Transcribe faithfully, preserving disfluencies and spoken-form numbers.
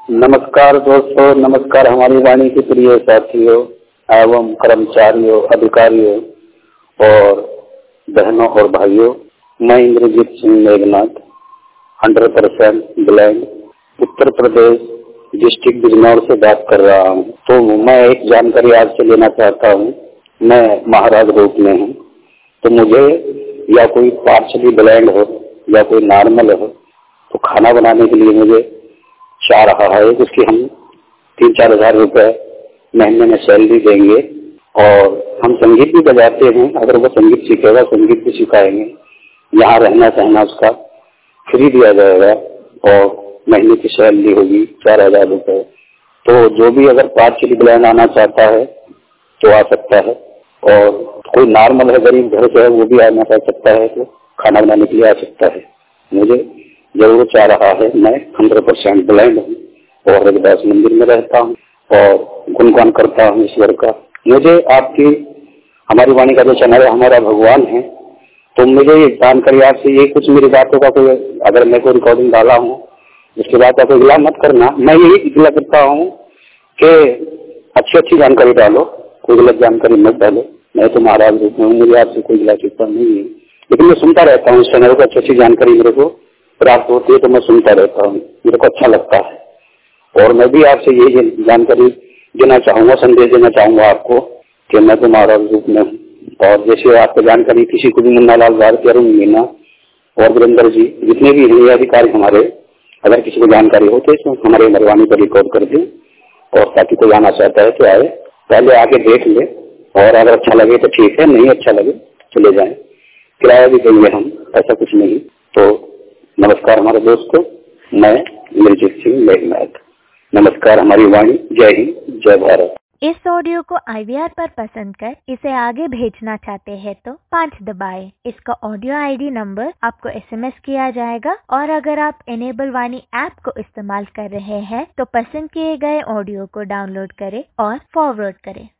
नमस्कार दोस्तों, नमस्कार हमारी वाणी के प्रिय साथियों एवं कर्मचारियों, अधिकारियों और बहनों और भाइयों। मैं Indrajeet Singh Meghnath, hundred percent blind, Uttar Pradesh district Bijnor से बात कर रहा हूँ। तो मैं एक जानकारी आपसे लेना चाहता हूँ। मैं महाराज रूप में हूँ, तो मुझे या कोई पार्शली ब्लाइंड हो या कोई नॉर्मल हो, तो खाना बनाने के लिए मुझे चाह रहा है। उसकी हम तीन चार हजार रुपए महीने में सैलरी देंगे और हम संगीत भी बजाते हैं। अगर वो संगीत सीखेगा, संगीत भी सिखाएंगे। यहाँ रहना सहना उसका फ्री दिया जाएगा और महीने की सैलरी होगी चार हजार रुपए। तो जो भी अगर पार्शली ब्लाइंड आना चाहता है तो आ सकता है, और कोई नॉर्मल है, गरीब घर से है, वो भी आना चाह सकता है, तो खाना बनाने के लिए आ सकता है। मुझे जरूर चाह रहा है। मैं हंड्रेड परसेंट ब्लाइंड हूँ और रविदास मंदिर में रहता हूँ और गुणगान करता हूँ ईश्वर का। मुझे आपकी हमारी वाणी का जो चैनल है, हमारा भगवान है, तो मुझे ये जानकारी आपसे, ये कुछ मेरी बातों का कोई, अगर मैं कोई रिकॉर्डिंग डाला हूँ उसके बाद आप गिला मत करना। मैं यही गिला करता हूँ कि अच्छी अच्छी जानकारी डालो, कोई गलत जानकारी मत डालो। मैं तो महाराज रूप में हूँ, मुझे आपसे कोई गिला चिंता नहीं है, लेकिन मैं सुनता रहता हूँ इस चैनल को। अच्छी अच्छी जानकारी मेरे को प्राप्त होती है तो मैं सुनता रहता हूँ, मेरे को अच्छा लगता है। और मैं भी आपसे यही जानकारी देना चाहूंगा, संदेश देना चाहूंगा आपको कि मैं तो महाराज रूप में हूँ। और जैसे आपको जानकारी किसी को भी, मुन्ना लाल भारती, अरुण मीना और वीरेंद्र जी, जितने भी हैं अधिकारी हमारे, अगर किसी को जानकारी हो तो इसमें हमारे मरवानी पर रिकॉर्ड कर दें, और ताकि कोई आना चाहता है तो आए, पहले आके देख ले, और अगर अच्छा लगे तो ठीक है, नहीं अच्छा लगे चले जाए। किराया भी देंगे हम, ऐसा कुछ नहीं। तो नमस्कार हमारे दोस्तों, मैं इंद्रजीत सिंह मेघनाथ। नमस्कार हमारी वाणी। जय हिंद, जय भारत। इस ऑडियो को आई वी आर पर पसंद कर इसे आगे भेजना चाहते हैं तो पाँच दबाएं। इसका ऑडियो आई डी नंबर आपको एस एम एस किया जाएगा, और अगर आप इनेबल वाणी ऐप को इस्तेमाल कर रहे हैं तो पसंद किए गए ऑडियो को डाउनलोड करें और फॉरवर्ड करें।